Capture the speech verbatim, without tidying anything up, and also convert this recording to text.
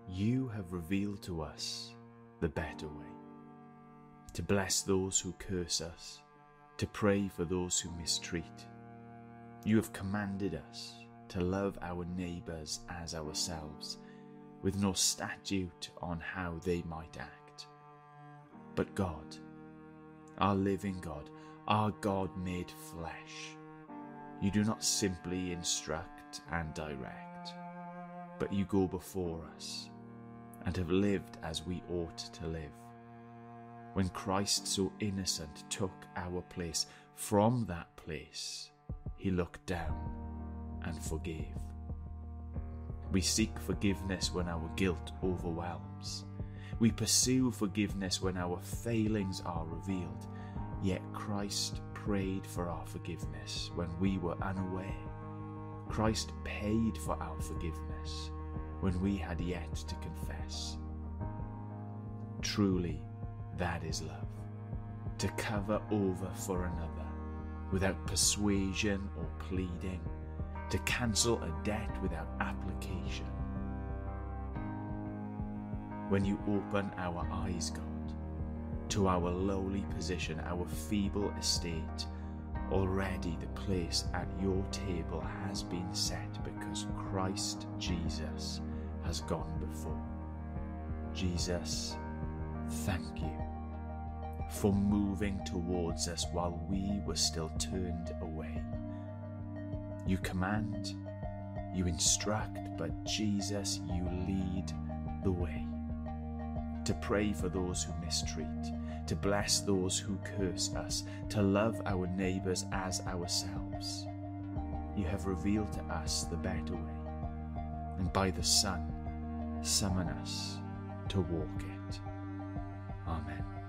You have revealed to us the better way, to bless those who curse us, to pray for those who mistreat. You have commanded us to love our neighbours as ourselves, with no statute on how they might act. But God, our living God, our God made flesh, you do not simply instruct and direct, but you go before us and have lived as we ought to live. When Christ, so innocent, took our place, from that place he looked down and forgave. We seek forgiveness when our guilt overwhelms. We pursue forgiveness when our failings are revealed. Yet Christ prayed for our forgiveness when we were unaware. Christ paid for our forgiveness when we had yet to confess. Truly, that is love, to cover over for another without persuasion or pleading, to cancel a debt without application. When you open our eyes, God, to our lowly position, our feeble estate, already the place at your table has been set because Christ Jesus has gone before. Jesus, thank you for moving towards us while we were still turned away. You command, you instruct, but Jesus, you lead the way. To pray for those who mistreat, to bless those who curse us, to love our neighbours as ourselves. You have revealed to us the better way, and by the Son, summon us to walk it. Amen.